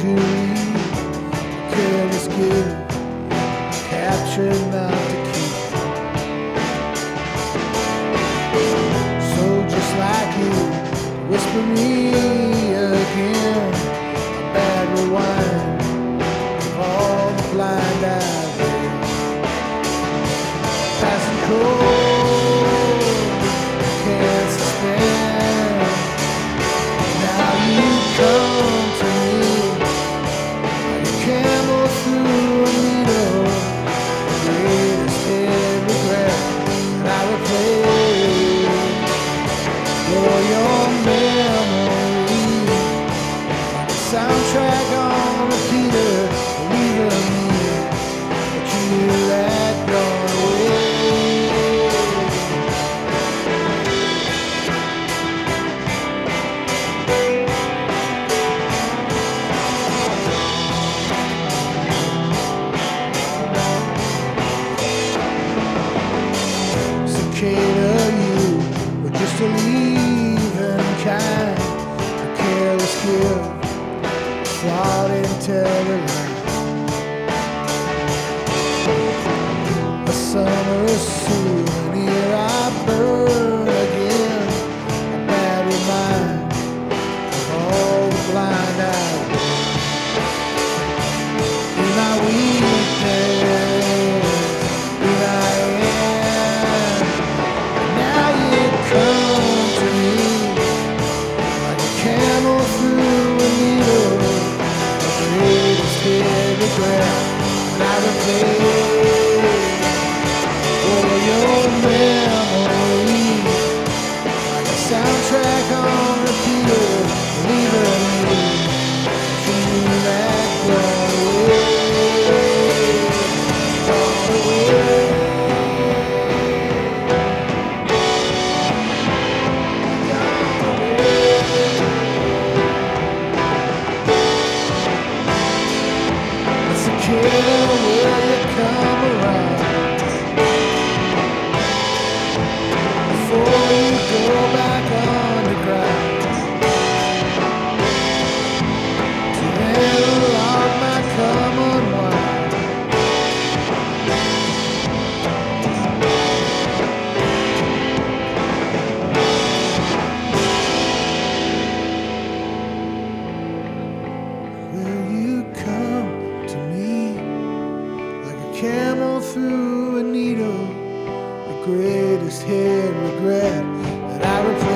you leave, careless gift, captured not to keep. So just like you, whisper me again, a bad rewind of all the blind eyes, passing cold, can't suspend. Now you come to me, like a camel through a needle, the greatest hid regret that I replay for your memory, like a soundtrack on repeater, leaving me, but you knew that gone away. Cicada, you were just a leaving kind, a careless gift, flawed intelligence. A summer souvenir I burn again, a bad reminder of all the blind eyes. Be my weakness, be my end. Now you come to me, like a camel through a needle, the greatest hid regret that I replay for your memory, like a soundtrack on repeater, leaving me, but you knew that gone away, gone away. Cicada, will you come around before you go back underground to unlock my common wine? Will you come to me, like a camel through a needle, the greatest hid regret that I replay